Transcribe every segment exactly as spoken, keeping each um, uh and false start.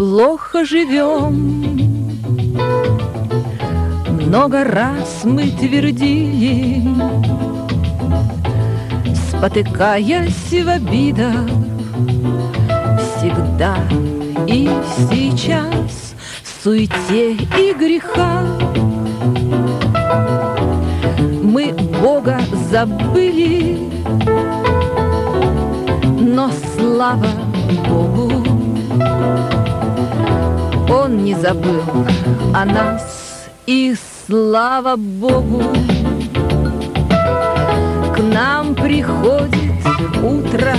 плохо живем. Много раз мы твердили, спотыкаясь в обидах, всегда и сейчас в суете и грехах. Мы Бога забыли, но слава Богу, Он не забыл о нас, и слава Богу, к нам приходит утро,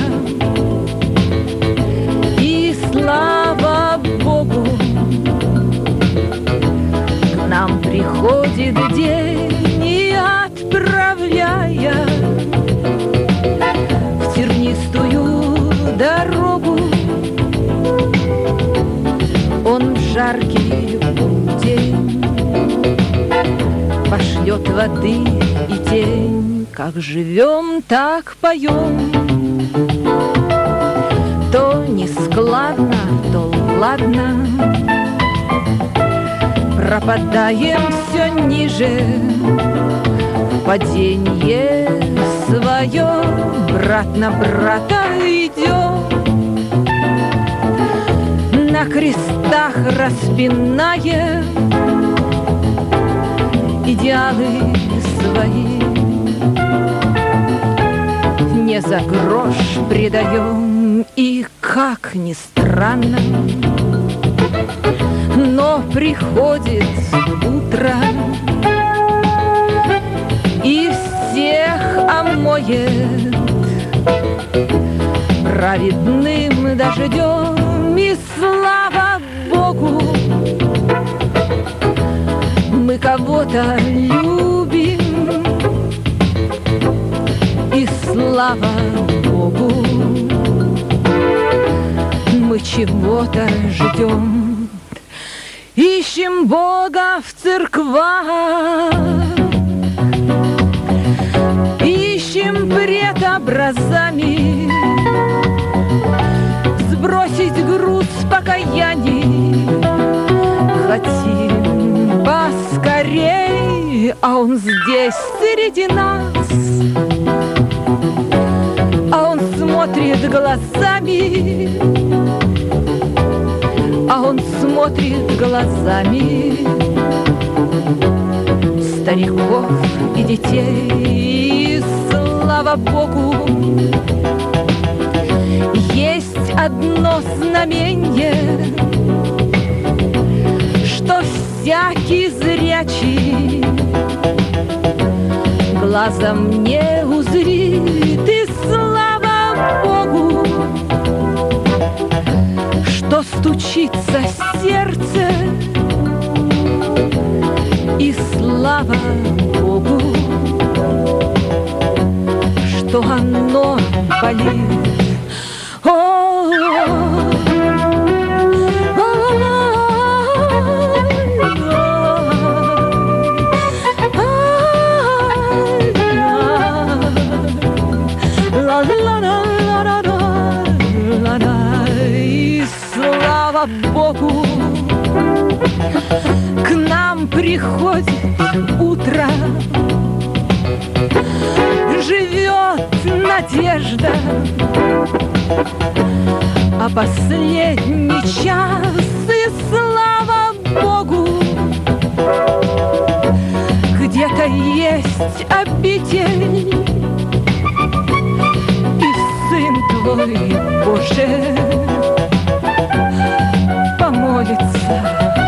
и слава Богу, к нам приходит день, и отправляя в тернистую дорогу, Он в жаркий день пошлет воды и тень. Как живем, так поем. То нескладно, то ладно, пропадаем все ниже, в паденье свое брат на брата идем. На крестах распиная идеалы свои, не за грош предаем. И как ни странно, но приходит утро и всех омоет праведным дождем. И слава Богу, мы кого-то любим, и слава Богу, мы чего-то ждем. Ищем Бога в церквах, ищем пред образами, сбросить груз покаяний хотим поскорей, а Он здесь среди нас, а Он смотрит глазами, а Он смотрит глазами стариков и детей. И слава Богу, есть одно знамение, что всякий зрячий глазом не узрит. И слава Богу, что стучится сердце, и слава Богу, что оно болит. И слава Богу, к нам приходит утро, живет надежда, а последний час, и слава Богу, где-то есть обитель, и Сын Твой, Боже, помолится